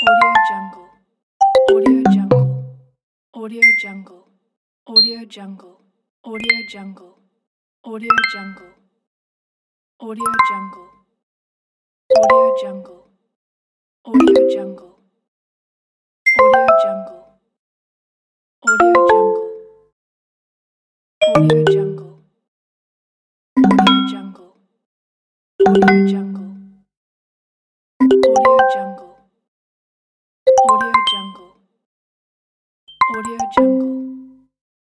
Audio Jungle. Audio Jungle. Audio Jungle. Audio Jungle. Audio Jungle. Audio Jungle. Audio Jungle. Audio Jungle. Audio Jungle. Audio Jungle. Audio Jungle. Audio Jungle.